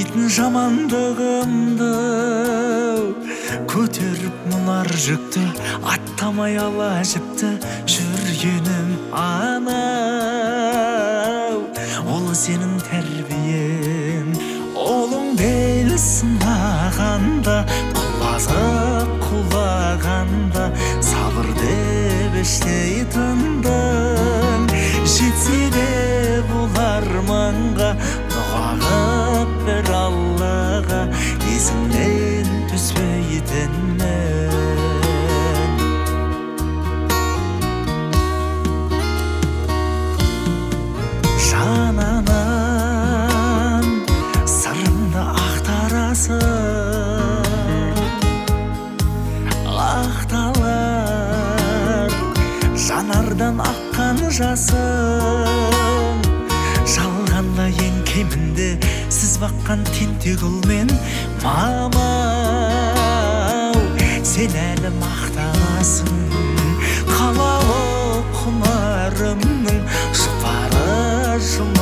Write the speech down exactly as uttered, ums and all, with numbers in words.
білмейтін жамандығымды көтеріп мұнар жүкті аттамай ала жіпті жүргенім анау ол сенің тәрбиең олың бел сынағанда құлазып құлағанда сабыр деп іштей тындың жетсе де бұл арманға дұға қып бір Аллаға есіңнен түспейтінмін жананан сырымды ақтарасың ақталар жанардан аққан жасың жалғанда ең кемінде сіз баққан тентек ұл мен мамау сен әлі мақтанасың қалауы құмарымның жұпары жұм